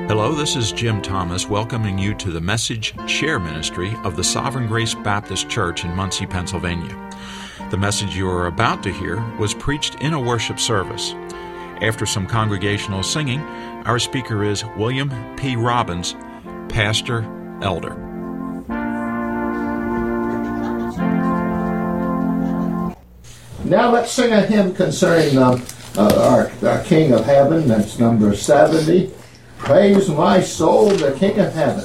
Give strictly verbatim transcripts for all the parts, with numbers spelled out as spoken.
Hello, this is Jim Thomas welcoming you to the Message Share Ministry of the Sovereign Grace Baptist Church in Muncie, Pennsylvania. The message you are about to hear was preached in a worship service. After some congregational singing, our speaker is William P. Robbins, Pastor Elder. Now let's sing a hymn concerning um, uh, our, our King of Heaven. That's number seventy. Praise my soul, the King of Heaven.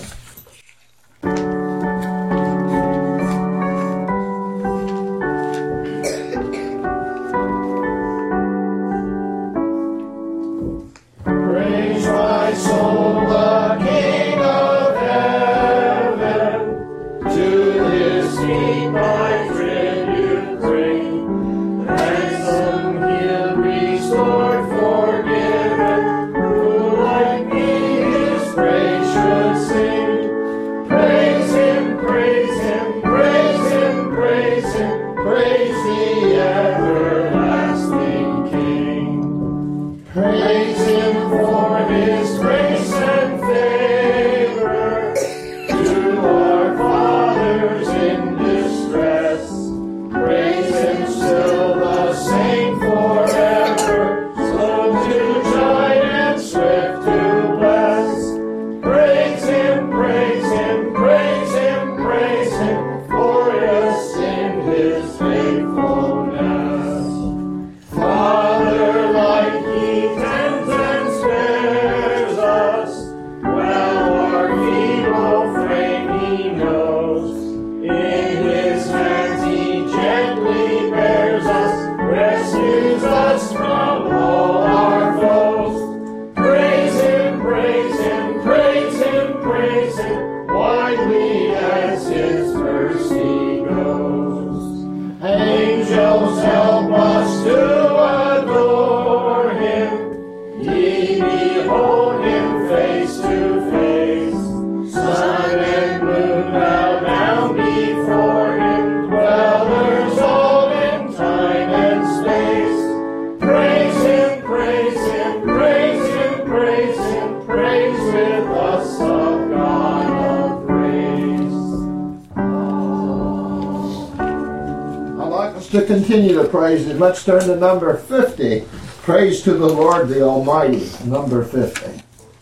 Praise my soul, the King of Heaven. To his feet my tribute bring. Ransom he'll restore, forgiven. Who like me his praise should sing. Praise him, praise him, praise him, praise him. Praise the everlasting King. Praise him for his grace and favor to our fathers in distress. Praise him still the same forever, slow to chide and swift to bless. Praise him, praise him, praise him, praise him, glorious in his faithfulness. Father, like he tends and spares us, well our feeble frame he knows. In his hands he gently bears us, rescues us from all our foes. Praise him, praise him, praise him, praise him, widely as his mercy goes. Angels help us to adore him, ye behold him face to face. Sun and moon bow down before him, dwellers all in time and space. Praise him, praise him, praise him, praise him, praise with us the God of grace. I'd like us to continue to praise him. Let's turn to number fifty. Praise to the Lord the Almighty, number fifty.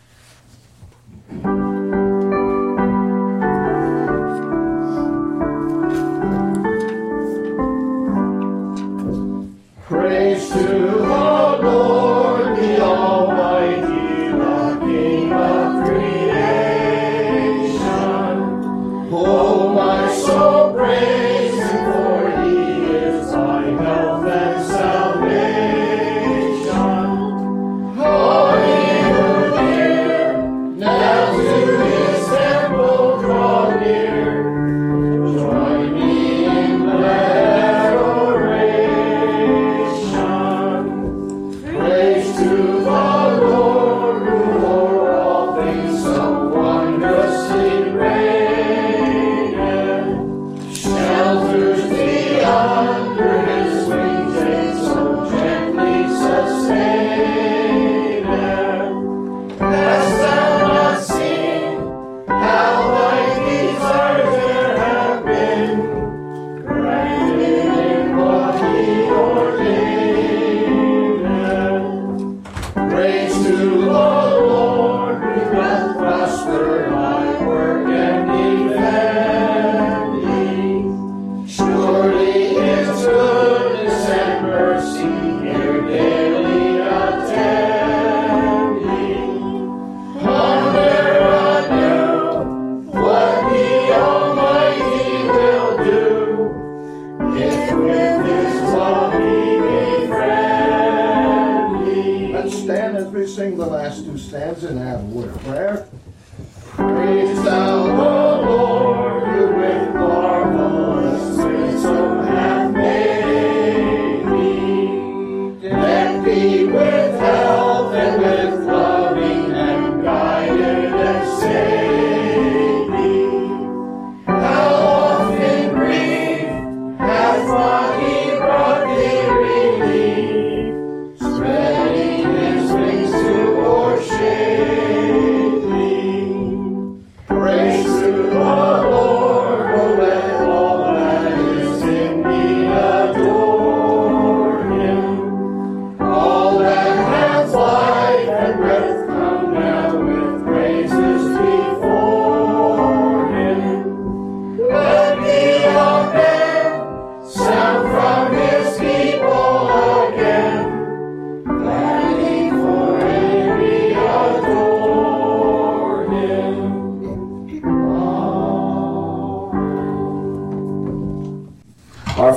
Praise to the Lord the Almighty, the King of creation. Oh, my soul, praise him, for he is thy health and salvation. All ye who hear, now to his temple draw near. Join me in glad adoration. Praise to the Lord, who o'er all things so wondrously reigneth. Shelters thee under his wings, and so gently sustaineth. Hast thou not seen how thy desires there have been granted in what he ordained? Praise to the Lord, who doth prosper thy work and defend thee. Surely his goodness and mercy here daily attend thee. Ponder anew what the Almighty will do, if with his love he be friendly. Let's stand as we sing the last two stanzas and have a word of prayer. Praise thou the Lord, who with marvelous wisdom hath made thee. Deck thee with health and with loving and guided and saved thee. How often grief hath not he brought thee relief, spreading his wings to o'ershade thee.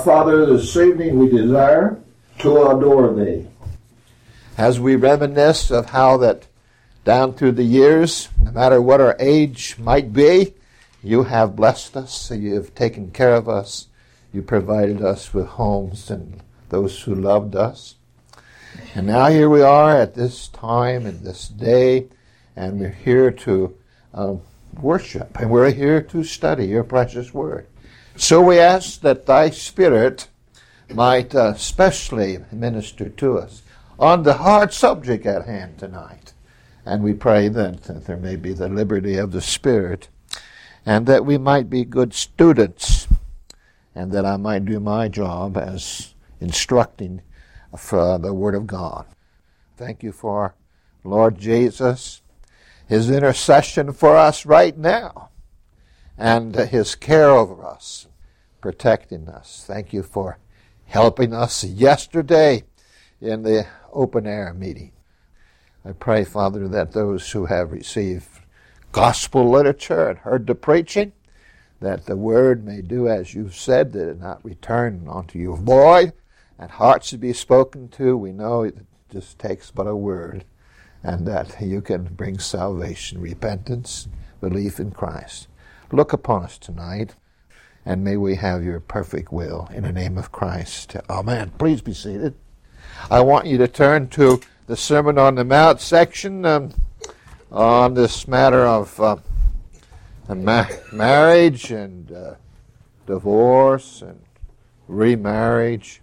Father, this evening we desire to adore Thee. As we reminisce of how that down through the years, no matter what our age might be, You have blessed us, You have taken care of us, You provided us with homes and those who loved us. And now here we are at this time and this day, and we're here to um, worship, and we're here to study Your precious word. So we ask that Thy Spirit might uh, specially minister to us on the hard subject at hand tonight. And we pray that, that there may be the liberty of the Spirit, and that we might be good students, and that I might do my job as instructing for the Word of God. Thank You for Lord Jesus, His intercession for us right now, and His care over us, protecting us. Thank You for helping us yesterday in the open air meeting. I pray, Father, that those who have received gospel literature and heard the preaching, that the word may do as You've said, that it not return unto You void, and hearts to be spoken to. We know it just takes but a word, and that You can bring salvation, repentance, belief in Christ. Look upon us tonight, and may we have Your perfect will in the name of Christ. Amen. Please be seated. I want you to turn to the Sermon on the Mount section um, on this matter of uh, ma- marriage and uh, divorce and remarriage.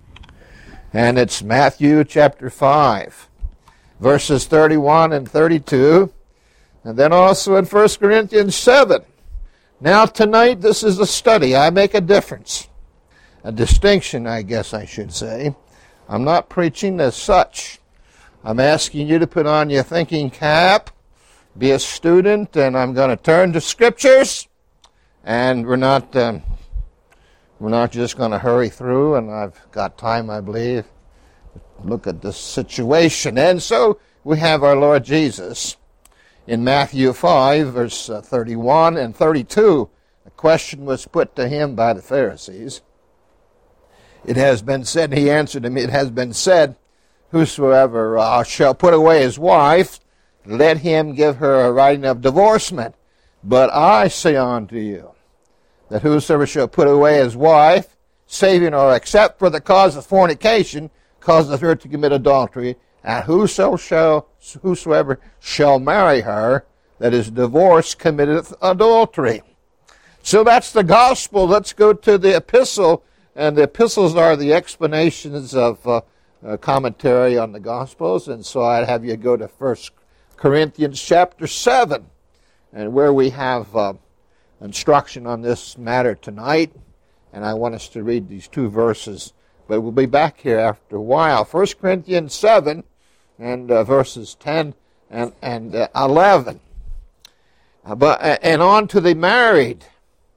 And it's Matthew chapter five, verses thirty-one and thirty-two, and then also in First Corinthians seven. Now tonight this is a study. I make a difference, a distinction, I guess I should say. I'm not preaching as such. I'm asking you to put on your thinking cap, be a student, and I'm going to turn to Scriptures, and we're not um, we're not just going to hurry through, and I've got time, I believe, to look at this situation. And so we have our Lord Jesus in Matthew five, verse thirty-one and thirty-two. A question was put to Him by the Pharisees. It has been said, He answered him, it has been said, whosoever uh, shall put away his wife, let him give her a writing of divorcement. But I say unto you, that whosoever shall put away his wife, saving or except for the cause of fornication, causeth her to commit adultery, and whoso shall, whosoever shall marry her, that is divorced, committeth adultery. So that's the gospel. Let's go to the epistle. And the epistles are the explanations of uh, uh, commentary on the Gospels. And so I'd have you go to First Corinthians chapter seven, and where we have uh, instruction on this matter tonight. And I want us to read these two verses, but we'll be back here after a while. First Corinthians seven, and uh, verses ten and, and uh, eleven. Uh, but, uh, and on to the married,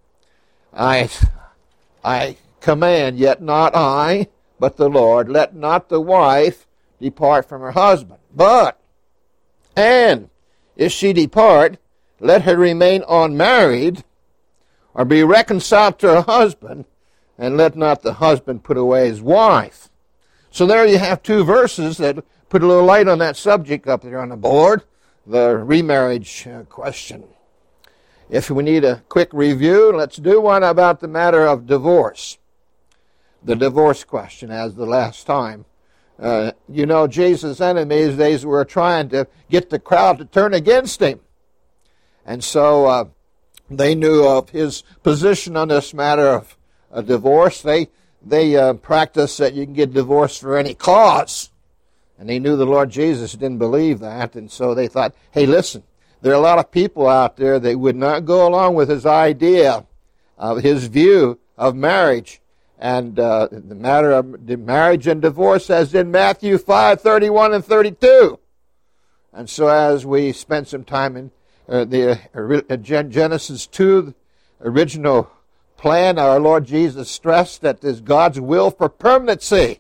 I, I command, yet not I, but the Lord, let not the wife depart from her husband. But, and if she depart, let her remain unmarried, or be reconciled to her husband, and let not the husband put away his wife. So there you have two verses that put a little light on that subject up there on the board, the remarriage uh, question. If we need a quick review, let's do one about the matter of divorce. The divorce question, as the last time. Uh, you know, Jesus' enemies, they were trying to get the crowd to turn against him. And so uh, they knew of his position on this matter of a divorce. They they uh, practiced that you can get divorced for any cause. And they knew the Lord Jesus didn't believe that. And so they thought, hey, listen, there are a lot of people out there that would not go along with his idea of his view of marriage. And uh, the matter of the marriage and divorce, as in Matthew five, thirty-one and thirty-two. And so as we spent some time in uh, the uh, Genesis two, the original plan, our Lord Jesus stressed that there's God's will for permanency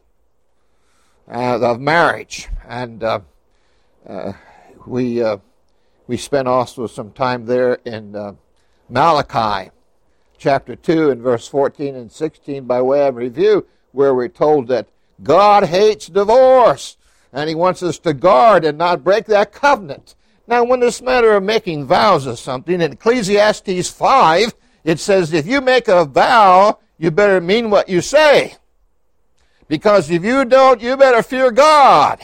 uh, of marriage. And uh, uh, we uh, we spent also some time there in uh, Malachi, chapter two and verse fourteen and sixteen by way of review, where we're told that God hates divorce, and he wants us to guard and not break that covenant. Now, when this matter of making vows of something, in Ecclesiastes five, it says, if you make a vow, you better mean what you say. Because if you don't, you better fear God.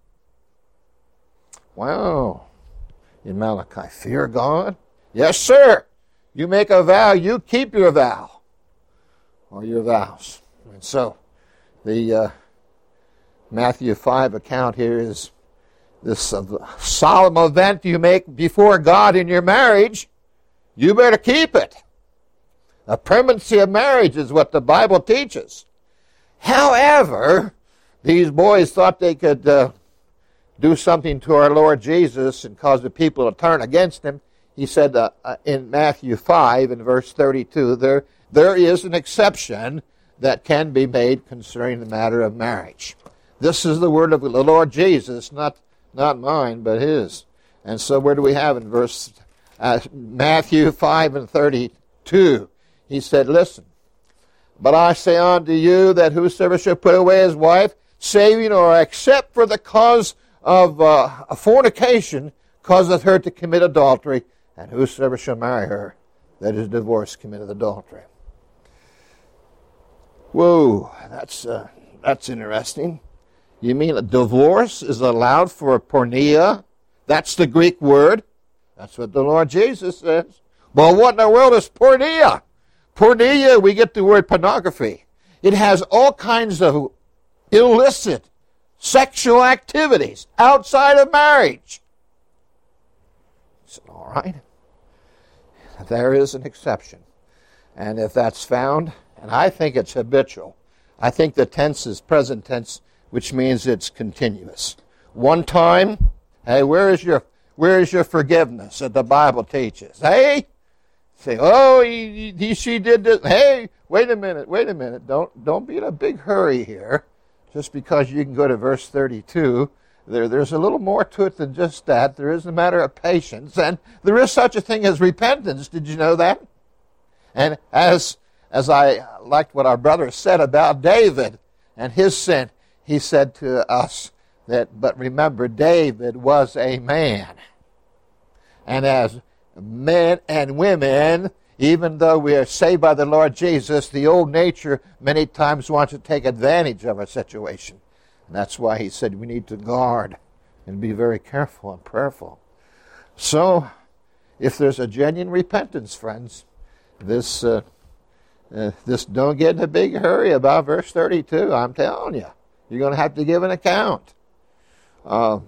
Wow. In Malachi, fear God? Yes, sir. You make a vow, you keep your vow. Or your vows. And so, the uh, Matthew five account here is this uh, solemn event you make before God in your marriage. You better keep it. A permanency of marriage is what the Bible teaches. However, these boys thought they could uh, do something to our Lord Jesus and cause the people to turn against him. He said uh, uh, in Matthew five and verse thirty-two, there, there is an exception that can be made concerning the matter of marriage. This is the word of the Lord Jesus, not, not mine, but his. And so where do we have in verse uh, Matthew five and thirty-two? He said, listen, but I say unto you that whosoever shall put away his wife, saving or except for the cause of uh, fornication, causeth her to commit adultery, and whosoever shall marry her that is divorced committeth adultery. Whoa, that's uh, that's interesting. You mean a divorce is allowed for porneia? That's the Greek word. That's what the Lord Jesus says. Well, what in the world is porneia? Porneia, we get the word pornography. It has all kinds of illicit sexual activities outside of marriage. So, all right. There is an exception. And if that's found, and I think it's habitual, I think the tense is present tense, which means it's continuous. One time, hey, where is your where is your forgiveness that the Bible teaches? Hey, say, oh, he, he, she did this. Hey, wait a minute, wait a minute. Don't don't be in a big hurry here. Just because you can go to verse thirty-two, there, there's a little more to it than just that. There is a matter of patience, and there is such a thing as repentance. Did you know that? And as as I liked what our brother said about David and his sin, he said to us that, but remember, David was a man. And as men and women, even though we are saved by the Lord Jesus, the old nature many times wants to take advantage of a situation. And that's why he said we need to guard and be very careful and prayerful. So, if there's a genuine repentance, friends, this uh, uh, this don't get in a big hurry about verse thirty-two. I'm telling you, you're going to have to give an account. Um,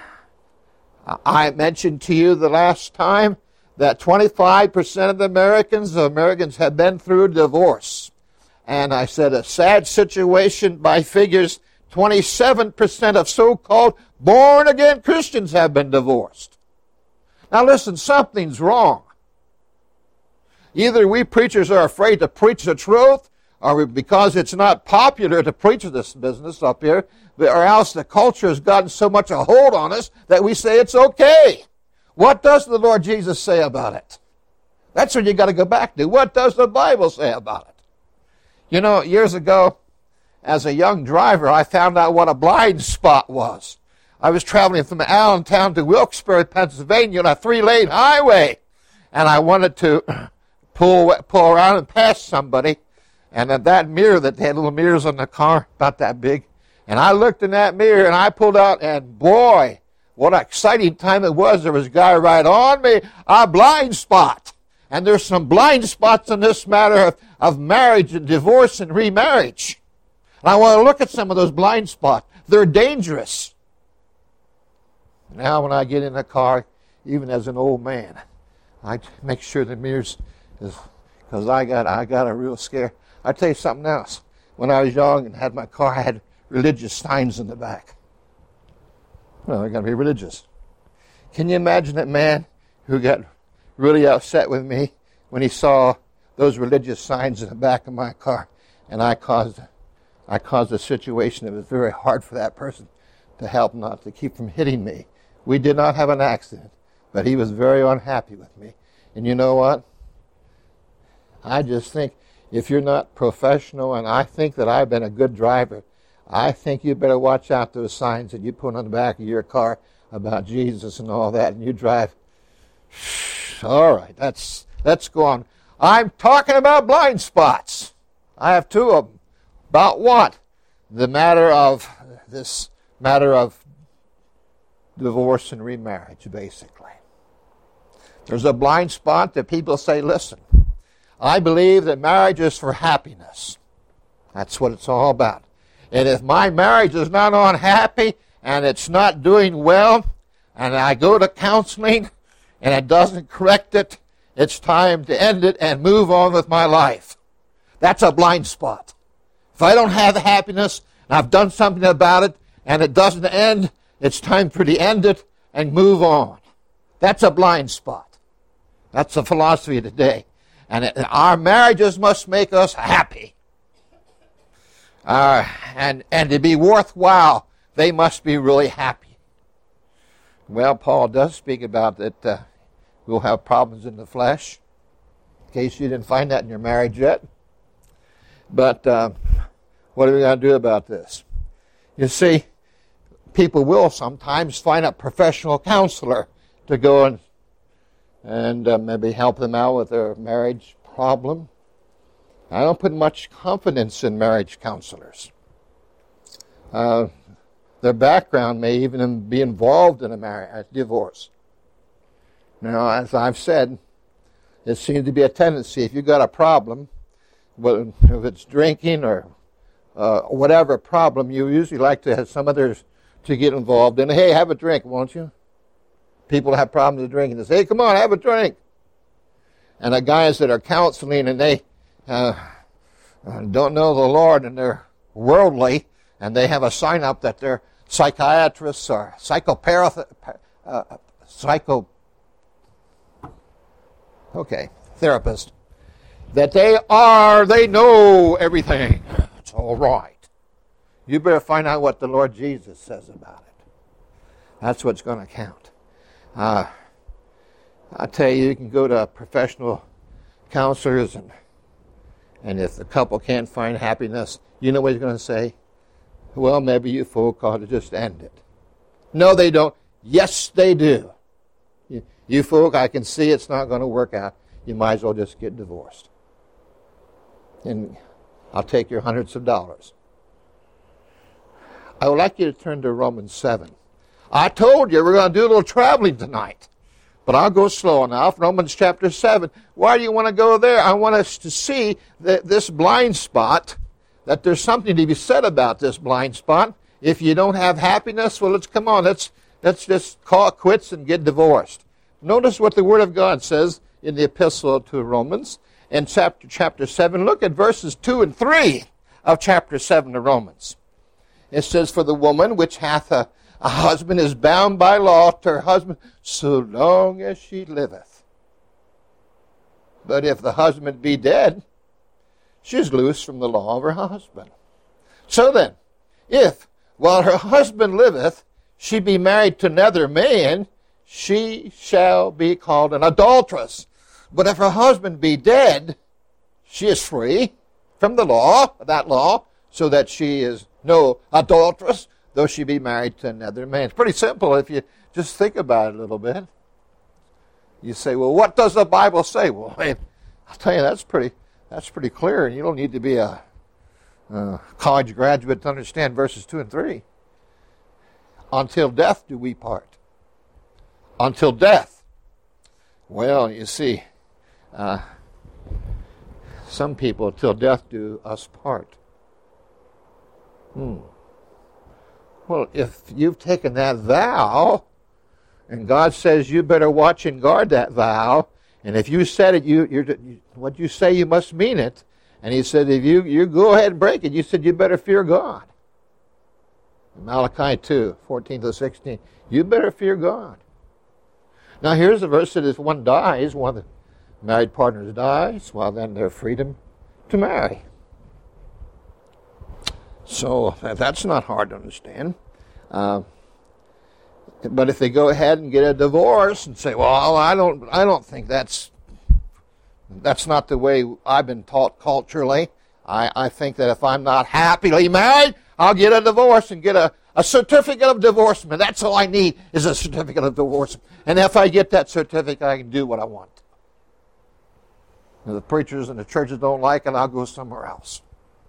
I mentioned to you the last time that twenty-five percent of the Americans, the Americans have been through divorce. And I said a sad situation by figures, twenty-seven percent of so-called born-again Christians have been divorced. Now listen, something's wrong. Either we preachers are afraid to preach the truth, or we, because it's not popular to preach this business up here, or else the culture has gotten so much a hold on us that we say it's okay. What does the Lord Jesus say about it? That's what you got to go back to. What does the Bible say about it? You know, years ago, as a young driver, I found out what a blind spot was. I was traveling from Allentown to Wilkes-Barre, Pennsylvania on a three-lane highway, and I wanted to pull pull around and pass somebody, and at that mirror, that they had little mirrors on the car, about that big, and I looked in that mirror, and I pulled out, and boy, what an exciting time it was. There was a guy right on me, a blind spot. And there's some blind spots in this matter of, of marriage and divorce and remarriage. And I want to look at some of those blind spots. They're dangerous. Now when I get in the car, even as an old man, I make sure the mirrors is, because I got, I got a real scare. I'll tell you something else. When I was young and had my car, I had religious signs in the back. Well, I got to be religious. Can you imagine that man who got really upset with me when he saw those religious signs in the back of my car, and I caused, I caused a situation that was very hard for that person to help not to keep from hitting me. We did not have an accident, but he was very unhappy with me. And you know what? I just think if you're not professional, and I think that I've been a good driver, I think you better watch out those signs that you put on the back of your car about Jesus and all that, and you drive. All right, that's, let's go on. I'm talking about blind spots. I have two of them. About what? The matter of this matter of divorce and remarriage, basically. There's a blind spot that people say, listen, I believe that marriage is for happiness. That's what it's all about. And if my marriage is not unhappy and it's not doing well, and I go to counseling and it doesn't correct it, it's time to end it and move on with my life. That's a blind spot. If I don't have happiness and I've done something about it and it doesn't end, it's time for to end it and move on. That's a blind spot. That's the philosophy of today. And it, our marriages must make us happy. Uh, and, and to be worthwhile, they must be really happy. Well, Paul does speak about that uh, we'll have problems in the flesh, in case you didn't find that in your marriage yet. But uh, what are we going to do about this? You see, people will sometimes find a professional counselor to go and, and uh, maybe help them out with their marriage problem. I don't put much confidence in marriage counselors. Uh, their background may even be involved in a marriage, a divorce. Now, as I've said, it seems to be a tendency. If you've got a problem, whether if it's drinking or uh, whatever problem, you usually like to have some others to get involved in. Hey, have a drink, won't you? People have problems with drinking. They say, hey, come on, have a drink. And the guys that are counseling and they uh, don't know the Lord and they're worldly, and they have a sign up that they're psychiatrists or psychopath, uh, psycho, okay, therapist, that they are, they know everything. It's all right. You better find out what the Lord Jesus says about it. That's what's going to count. Uh, I tell you, you can go to professional counselors, and and if the couple can't find happiness, you know what he's going to say? Well, maybe you folk ought to just end it. No, they don't. Yes, they do. You, you folk, I can see it's not going to work out. You might as well just get divorced. And I'll take your hundreds of dollars. I would like you to turn to Romans seven. I told you we're going to do a little traveling tonight, but I'll go slow enough. Romans chapter seven. Why do you want to go there? I want us to see that this blind spot, that there's something to be said about this blind spot. If you don't have happiness, well, let's come on. Let's, let's just call it quits and get divorced. Notice what the Word of God says in the epistle to Romans in chapter, chapter seven. Look at verses two and three of chapter seven of Romans. It says, for the woman which hath a, a husband is bound by law to her husband so long as she liveth. But if the husband be dead, she is loose from the law of her husband. So then, if while her husband liveth, she be married to another man, she shall be called an adulteress. But if her husband be dead, she is free from the law, that law, so that she is no adulteress, though she be married to another man. It's pretty simple if you just think about it a little bit. You say, well, what does the Bible say? Well, I'll tell you, that's pretty that's pretty clear, and you don't need to be a, a college graduate to understand verses two and three. Until death do we part. Until death. Well, you see, uh, some people, till death do us part. Hmm. Well, if you've taken that vow, and God says you better watch and guard that vow, and if you said it, you, you're, you, what you say, you must mean it. And he said, if you, you go ahead and break it, you said you better fear God. Malachi two, fourteen to sixteen, you better fear God. Now here's the verse that if one dies, one of the married partners dies, well then they're freedom to marry. So that's not hard to understand. Uh, but if they go ahead and get a divorce and say, "Well, I don't, I don't think that's That's not the way I've been taught culturally. I, I think that if I'm not happily married, I'll get a divorce and get a, a certificate of divorcement. That's all I need is a certificate of divorcement. And if I get that certificate, I can do what I want. If the preachers and the churches don't like it, I'll go somewhere else.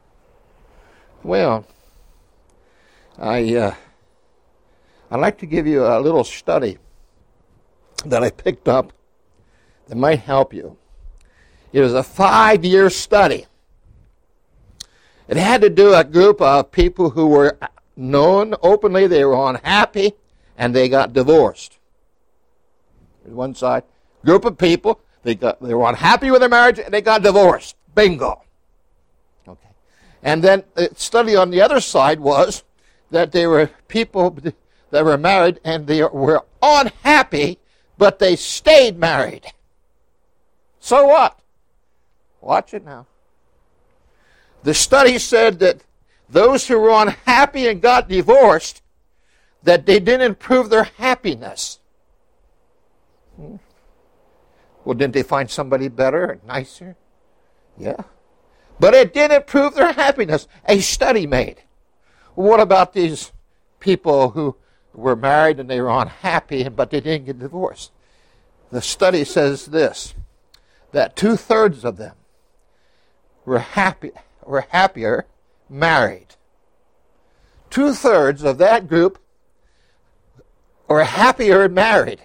Well, I, uh, I'd like to give you a little study that I picked up that might help you. It was a five-year study. It had to do with a group of people who were known openly, they were unhappy, and they got divorced. There's one side. Group of people, they got they were unhappy with their marriage, and they got divorced. Bingo. Okay. And then the study on the other side was that there were people that were married, and they were unhappy, but they stayed married. So what? Watch it now. The study said that those who were unhappy and got divorced, that they didn't improve their happiness. Hmm. Well, didn't they find somebody better and nicer? Yeah. But it didn't improve their happiness. A study made. What about these people who were married and they were unhappy, but they didn't get divorced? The study says this, that two-thirds of them were happy, were happier married. Two-thirds of that group were happier married.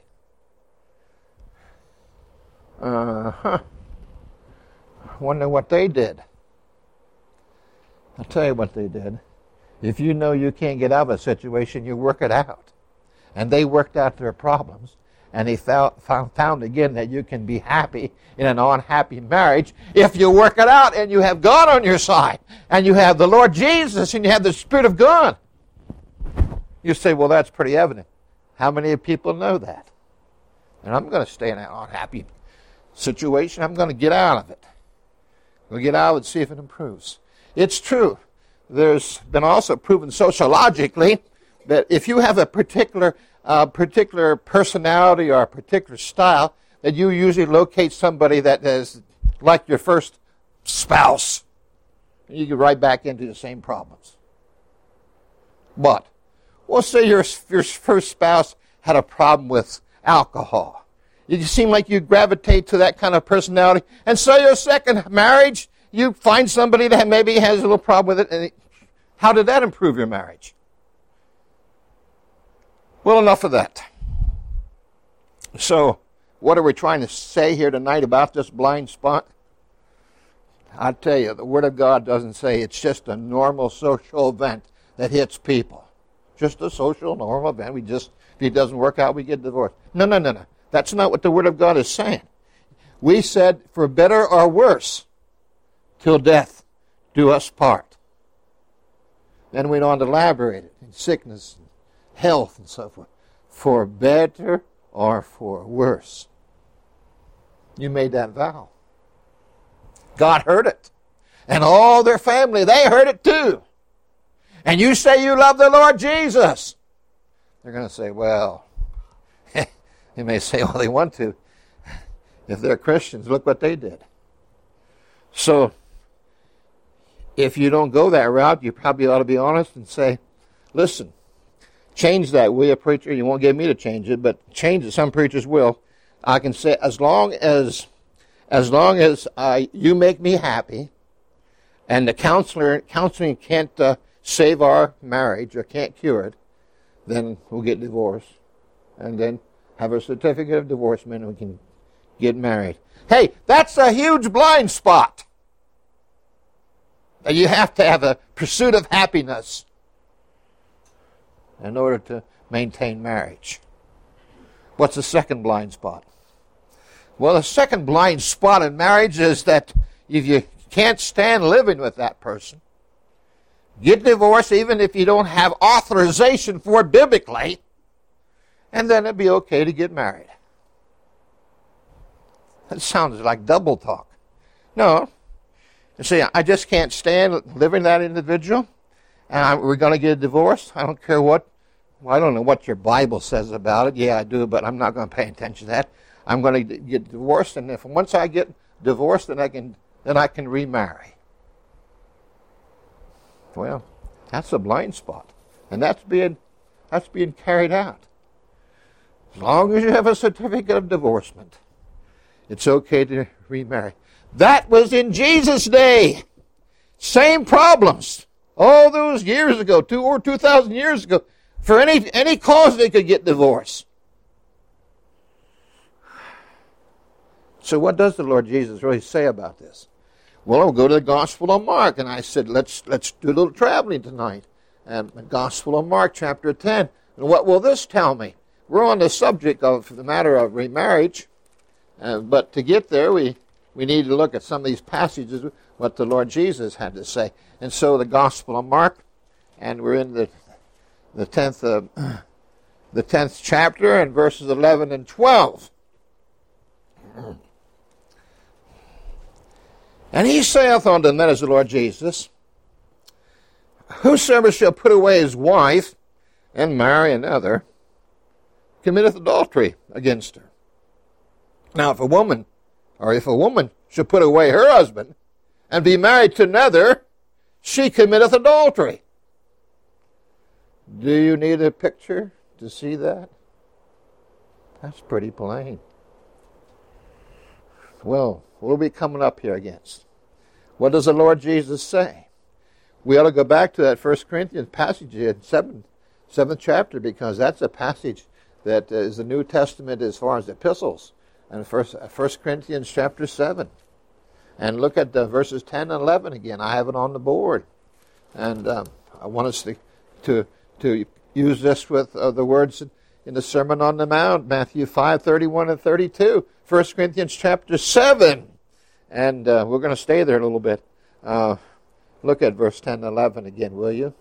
Uh-huh. Wonder what they did. I'll tell you what they did. If you know you can't get out of a situation, you work it out. And they worked out their problems. And they found, found, found again that you can be happy in an unhappy marriage if you work it out and you have God on your side. And you have the Lord Jesus and you have the Spirit of God. You say, well, that's pretty evident. How many people know that? And I'm going to stay in an unhappy situation. I'm going to get out of it. We'll get out and see if it improves. It's true. There's been also proven sociologically that if you have a particular uh, particular personality or a particular style, that you usually locate somebody that is like your first spouse. You get right back into the same problems. But, well, say your, your first spouse had a problem with alcohol. You seem like you gravitate to that kind of personality. And so your second marriage, you find somebody that maybe has a little problem with it. And how did that improve your marriage? Well, enough of that. So, what are we trying to say here tonight about this blind spot? I tell you, the Word of God doesn't say it's just a normal social event that hits people. Just a social, normal event. We just, if it doesn't work out, we get divorced. No, no, no, no. That's not what the Word of God is saying. We said, for better or worse, till death do us part. Then we went on to elaborate it in sickness and health and so forth. For better or for worse. You made that vow. God heard it. And all their family, they heard it too. And you say you love the Lord Jesus. They're going to say, well, they may say all they want to. If they're Christians, look what they did. So, if you don't go that route, you probably ought to be honest and say, listen, change that, will you, preacher? You won't get me to change it, but change it. Some preachers will. I can say, as long as as long as I, you make me happy, and the counselor counseling can't uh, save our marriage or can't cure it, then we'll get divorced. And then have a certificate of divorcement and we can get married. Hey, that's a huge blind spot. You have to have a pursuit of happiness in order to maintain marriage. What's the second blind spot? Well, the second blind spot in marriage is that if you can't stand living with that person, get divorced even if you don't have authorization for it biblically, and then it'd be okay to get married. That sounds like double talk. No. You see, I just can't stand living with that individual, and we're going to get a divorce. I don't care what, well, I don't know what your Bible says about it. Yeah, I do, but I'm not going to pay attention to that. I'm going to get divorced, and if once I get divorce, then I can then I can remarry. Well, that's a blind spot, and that's being that's being carried out. As long as you have a certificate of divorcement, it's okay to remarry. That was in Jesus' day. Same problems. All those years ago, two or two thousand years ago, for any any cause they could get divorced. So what does the Lord Jesus really say about this? Well, I'll go to the Gospel of Mark, and I said, let's let's do a little traveling tonight. And the Gospel of Mark, chapter ten. And what will this tell me? We're on the subject of the matter of remarriage, uh, but to get there, we, we need to look at some of these passages, what the Lord Jesus had to say. And so the Gospel of Mark, and we're in the the tenth uh, the tenth chapter, and verses eleven and twelve. And he saith unto them, that is the Lord Jesus, whosoever shall put away his wife and marry another committeth adultery against her. Now if a woman, or if a woman should put away her husband and be married to another, she committeth adultery. Do you need a picture to see that? That's pretty plain. Well, what are we coming up here against? What does the Lord Jesus say? We ought to go back to that First Corinthians passage in seventh, seventh chapter, because that's a passage that is the New Testament as far as epistles. And First, First Corinthians chapter seven. And look at the verses ten and eleven again. I have it on the board. And um, I want us to, to, to use this with uh, the words in, in the Sermon on the Mount, Matthew five, thirty-one and thirty-two. First Corinthians chapter seven. And uh, we're going to stay there a little bit. Uh, look at verse ten and eleven again, will you?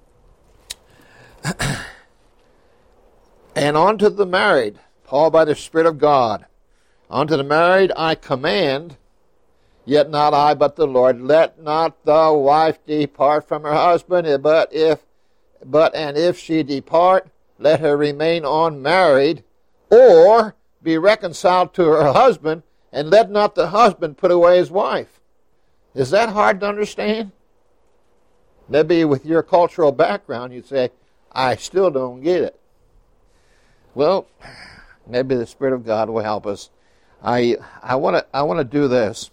And unto the married, Paul by the Spirit of God, unto the married I command, yet not I but the Lord, let not the wife depart from her husband, but if, but and if she depart, let her remain unmarried, or be reconciled to her husband, and let not the husband put away his wife. Is that hard to understand? Maybe with your cultural background you'd say, I still don't get it. Well, maybe the Spirit of God will help us. I I want to I want to do this.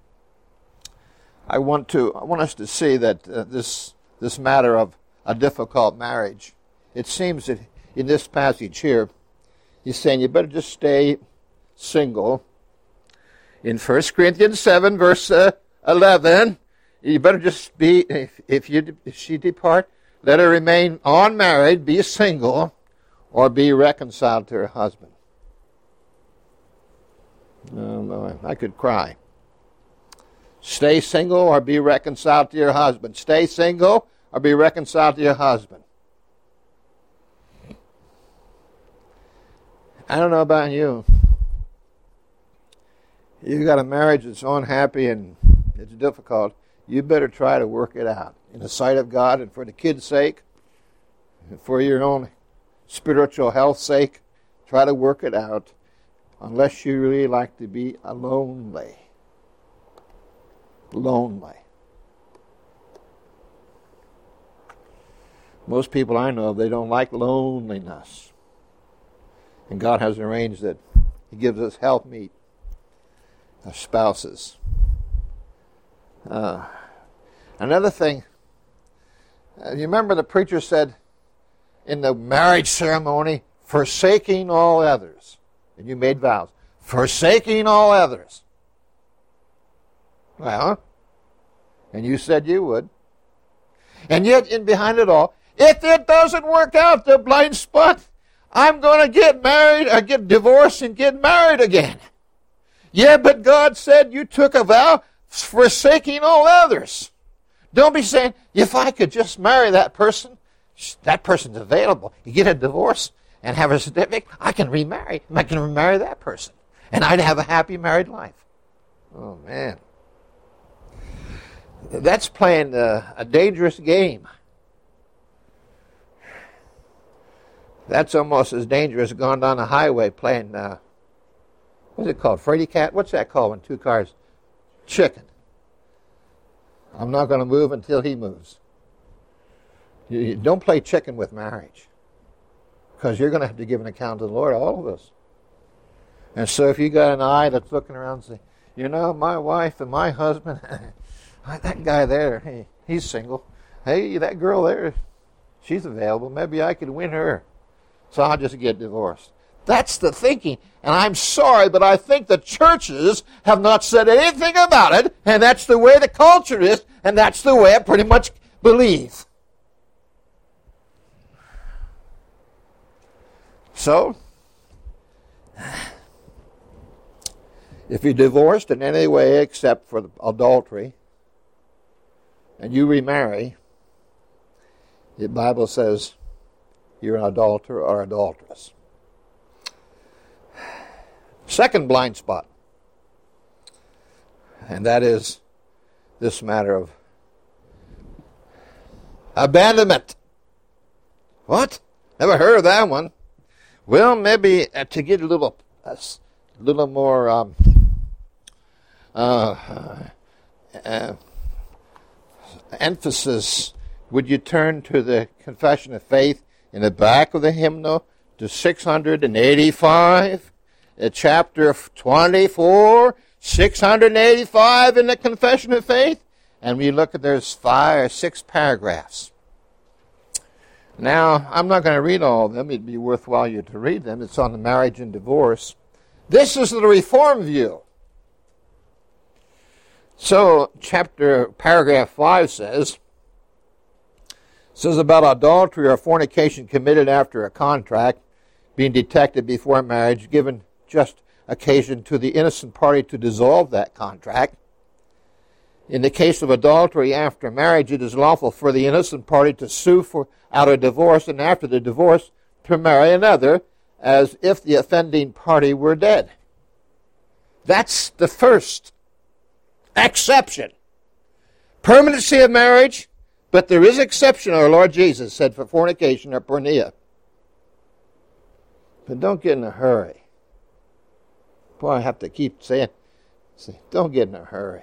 I want to I want us to see that uh, this this matter of a difficult marriage. It seems that in this passage here, he's saying you better just stay single. In First Corinthians seven, verse uh, eleven, you better just be, if, if, you, if she depart, let her remain unmarried, be single, or be reconciled to her husband. Oh, no, I could cry. Stay single or be reconciled to your husband. Stay single or be reconciled to your husband. I don't know about you. You got a marriage that's unhappy and it's difficult. You better try to work it out in the sight of God and for the kids' sake, and for your own spiritual health's sake. Try to work it out, unless you really like to be lonely. Lonely. Most people I know, they don't like loneliness. And God has arranged that He gives us helpmeet, our spouses. Uh, another thing, uh, you remember the preacher said in the marriage ceremony, forsaking all others. And you made vows. Forsaking all others. Well, and you said you would. And yet, in behind it all, if it doesn't work out, the blind spot, I'm going to get married, or get divorced and get married again. Yeah, but God said you took a vow forsaking all others. Don't be saying, if I could just marry that person, that person's available. You get a divorce and have a certificate, I can remarry. I can remarry that person. And I'd have a happy married life. Oh, man. That's playing a, a dangerous game. That's almost as dangerous as going down the highway playing uh, what's it called? Fraidy cat? What's that called when two cars? Chicken. I'm not going to move until he moves. You, you don't play chicken with marriage, because you're going to have to give an account to the Lord, all of us. And so if you got an eye that's looking around and say, you know, my wife and my husband, that guy there, he, he's single. Hey, that girl there, she's available. Maybe I could win her. So I'll just get divorced. That's the thinking. And I'm sorry, but I think the churches have not said anything about it, and that's the way the culture is, and that's the way I pretty much believe. So, if you're divorced in any way except for adultery, and you remarry, the Bible says you're an adulterer or adulteress. Second blind spot, and that is this matter of abandonment. What? Never heard of that one. Well, maybe uh, to get a little, a little more um, uh, uh, emphasis, would you turn to the Confession of Faith in the back of the hymnal to six hundred eighty-five? Uh, chapter twenty-four, six hundred eighty-five in the Confession of Faith. And we look at, there's five or six paragraphs. Now, I'm not going to read all of them. It'd be worthwhile you to read them. It's on the marriage and divorce. This is the Reformed view. So, chapter, paragraph five says, says about adultery or fornication committed after a contract being detected before marriage, given just occasion to the innocent party to dissolve that contract. In the case of adultery after marriage, it is lawful for the innocent party to sue for out a divorce, and after the divorce to marry another, as if the offending party were dead. That's the first exception. Permanency of marriage, but there is exception, our Lord Jesus said, for fornication or porneia. But don't get in a hurry. Boy, I have to keep saying, say, don't get in a hurry.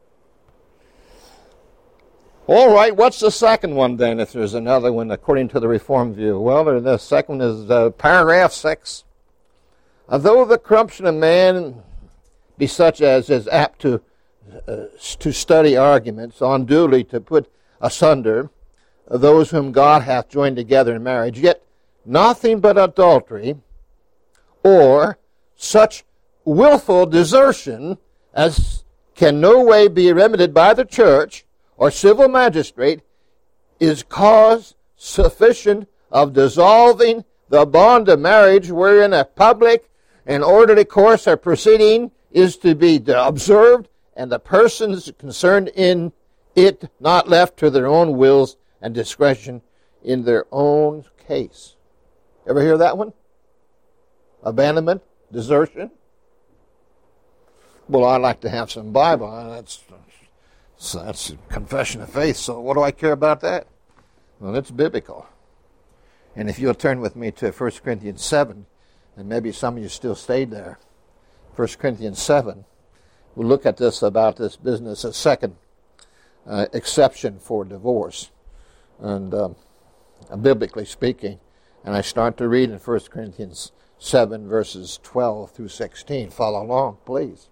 All right, what's the second one then, if there's another one according to the Reformed view? Well, the second is uh, paragraph six. Although the corruption of man be such as is apt to, uh, to study arguments, unduly to put asunder those whom God hath joined together in marriage, yet nothing but adultery or such willful desertion as can no way be remedied by the church or civil magistrate is cause sufficient of dissolving the bond of marriage, wherein a public and orderly course of proceeding is to be observed, and the persons concerned in it not left to their own wills and discretion in their own case. Ever hear that one? Abandonment, desertion. Well, I'd like to have some Bible. That's So that's a confession of faith. So what do I care about that? Well, it's biblical. And if you'll turn with me to First Corinthians seven, and maybe some of you still stayed there. First Corinthians seven, we'll look at this about this business, a second uh, exception for divorce, and um, biblically speaking. And I start to read in First Corinthians seven, verses twelve through sixteen. Follow along, please.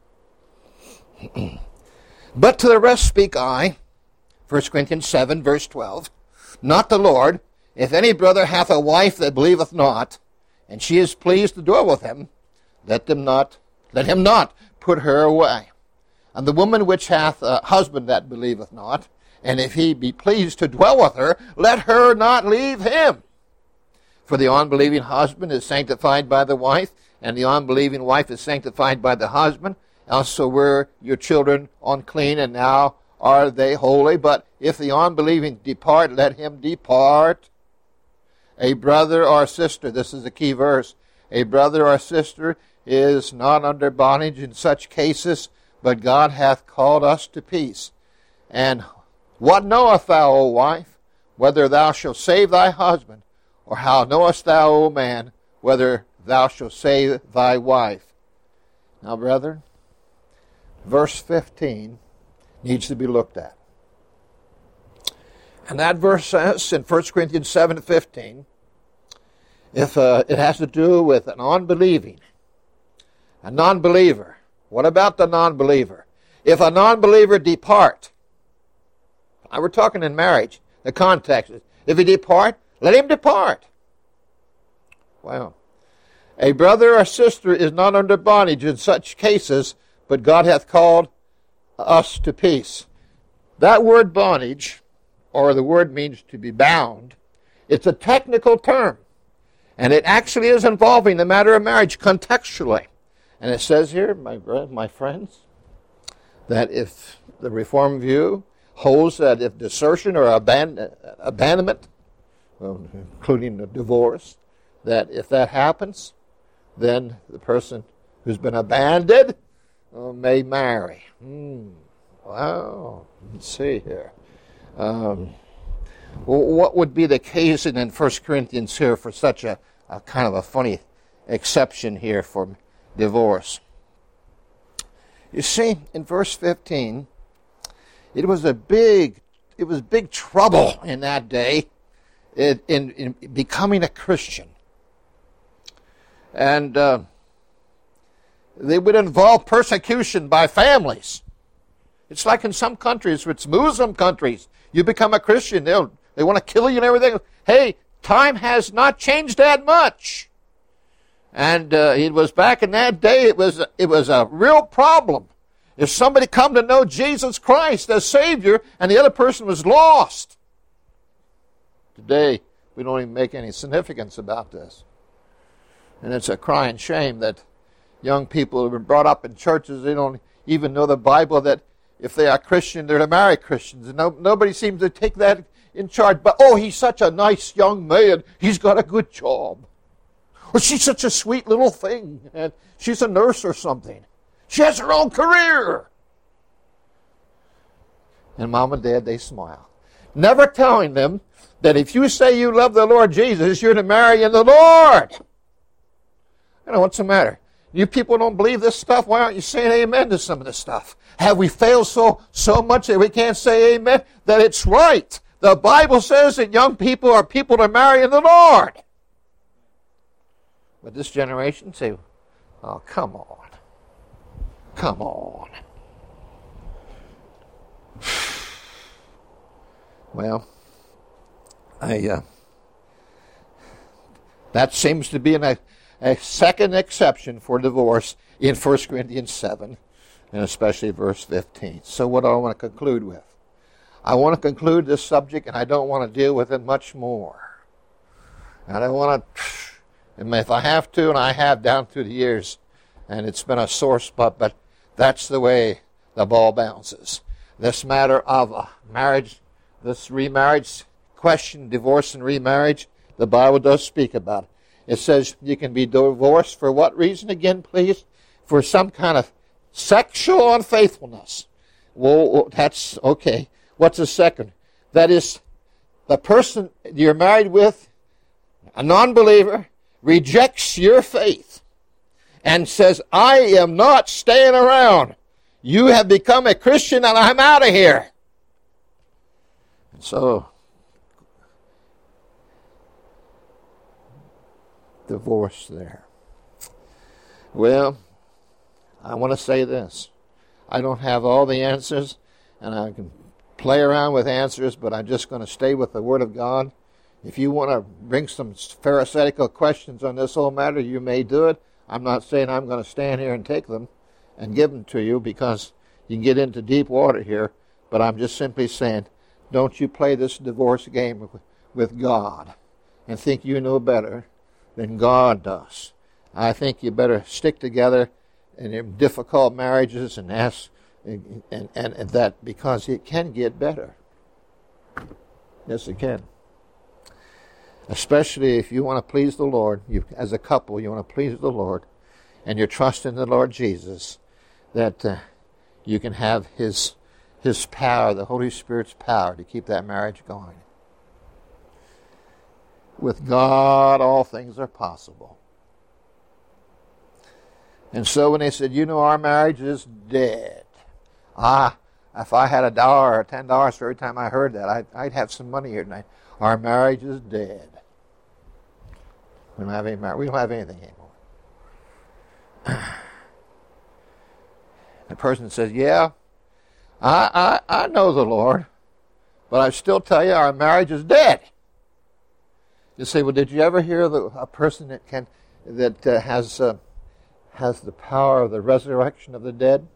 But to the rest speak I, First Corinthians seven, verse twelve, not the Lord. If any brother hath a wife that believeth not, and she is pleased to dwell with him, let them not, let him not put her away. And the woman which hath a husband that believeth not, and if he be pleased to dwell with her, let her not leave him. For the unbelieving husband is sanctified by the wife, and the unbelieving wife is sanctified by the husband. Also were your children unclean, and now are they holy. But if the unbelieving depart, let him depart. A brother or sister, this is the key verse, a brother or sister is not under bondage in such cases, but God hath called us to peace. And what knowest thou, O wife, whether thou shalt save thy husband? Or how knowest thou, O man, whether thou shalt save thy wife? Now, brethren, verse fifteen needs to be looked at. And that verse says in First Corinthians seven fifteen, if uh, it has to do with an unbelieving, a non-believer. What about the non-believer? If a non-believer depart, now we're talking in marriage, the context is, if he depart, let him depart. Well, a brother or sister is not under bondage in such cases, but God hath called us to peace. That word bondage, or the word means to be bound, it's a technical term. And it actually is involving the matter of marriage contextually. And it says here, my, my friends, that if the Reformed view holds that if desertion or aban- abandonment, well, including a divorce, that if that happens, then the person who's been abandoned uh, may marry. Hmm. Wow. Let's see here. Um, well, what would be the case in First Corinthians here for such a, a kind of a funny exception here for divorce? You see, in verse fifteen, it was a big, it was big trouble in that day in, in, in becoming a Christian. And uh, they would involve persecution by families. It's like in some countries, it's Muslim countries. You become a Christian, they'll they want to kill you and everything. Hey, time has not changed that much. And uh, it was back in that day, it was it was a real problem. If somebody come to know Jesus Christ as Savior and the other person was lost. Today, we don't even make any significance about this. And it's a crying shame that young people who have been brought up in churches, they don't even know the Bible, that if they are Christian, they're to marry Christians. And no, nobody seems to take that in charge. But, oh, he's such a nice young man. He's got a good job. Or she's such a sweet little thing. And she's a nurse or something. She has her own career. And mom and dad, they smile. Never telling them that if you say you love the Lord Jesus, you're to marry in the Lord. You know, what's the matter? You people don't believe this stuff? Why aren't you saying amen to some of this stuff? Have we failed so so much that we can't say amen? That it's right. The Bible says that young people are people to marry in the Lord. But this generation say, oh, come on. Come on. Well, I uh, that seems to be an, a, a second exception for divorce in First Corinthians seven, and especially verse fifteen. So what do I want to conclude with? I want to conclude this subject, and I don't want to deal with it much more. I don't want to, and if I have to, and I have down through the years, and it's been a sore spot, but that's the way the ball bounces. This matter of uh, marriage, this remarriage question, divorce and remarriage, the Bible does speak about it. It says you can be divorced for what reason again, please? For some kind of sexual unfaithfulness. Well, that's okay. What's the second? That is, the person you're married with, a non-believer, rejects your faith and says, I am not staying around. You have become a Christian and I'm out of here. And so, divorce there. Well, I want to say this. I don't have all the answers, and I can play around with answers, but I'm just going to stay with the Word of God. If you want to bring some pharisaical questions on this whole matter, you may do it. I'm not saying I'm going to stand here and take them and give them to you, because you can get into deep water here, but I'm just simply saying, don't you play this divorce game with God and think you know better than God does. I think you better stick together in difficult marriages and ask and, and, and that, because it can get better. Yes, it can. Especially if you want to please the Lord, you, as a couple, you want to please the Lord, and you're trusting the Lord Jesus, that uh, you can have His His power, the Holy Spirit's power, to keep that marriage going. With God, all things are possible. And so when they said, you know, our marriage is dead. Ah, if I had a dollar or ten dollars for every time I heard that, I'd, I'd have some money here tonight. Our marriage is dead. We don't have any marriage. We don't have anything anymore. The person says, yeah, I, I, I know the Lord, but I still tell you our marriage is dead. You say, well, did you ever hear the, a person that can that uh, has uh, has the power of the resurrection of the dead?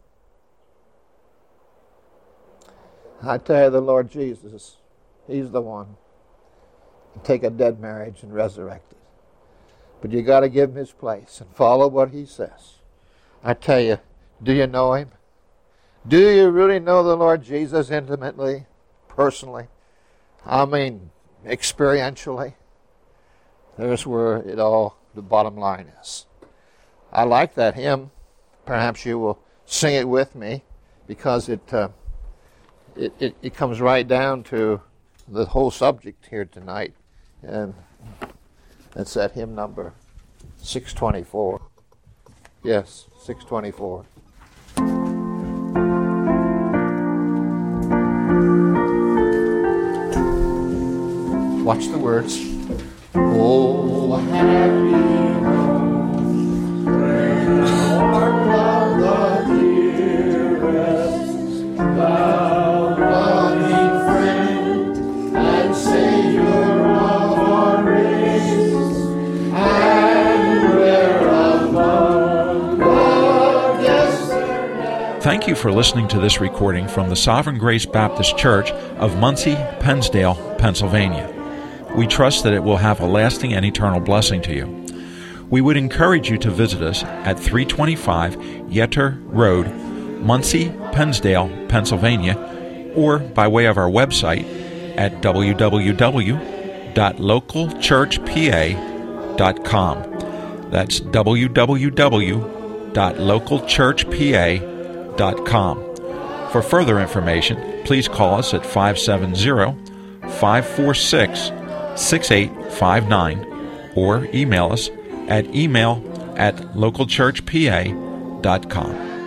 I tell you, the Lord Jesus, He's the one. Take a dead marriage and resurrect it. But you got to give Him His place and follow what He says. I tell you, do you know Him? Do you really know the Lord Jesus intimately, personally? I mean, experientially? There's where it all, the bottom line is. I like that hymn. Perhaps you will sing it with me, because it, uh, it, it, it comes right down to the whole subject here tonight. And that's that hymn number six twenty-four. Yes, six twenty-four. Watch the words. Oh, happy home, where the Lord loved the dearest, thou loving friend and Savior of our race, and where among the desert. Thank you for listening to this recording from the Sovereign Grace Baptist Church of Muncie, Pennsdale, Pennsylvania. We trust that it will have a lasting and eternal blessing to you. We would encourage you to visit us at three twenty-five Yetter Road, Muncie, Pennsdale, Pennsylvania, or by way of our website at w w w dot local church p a dot com. That's w w w dot local church p a dot com. For further information, please call us at five seven zero, five four six, six eight five nine or email us at email at local church p a dot com.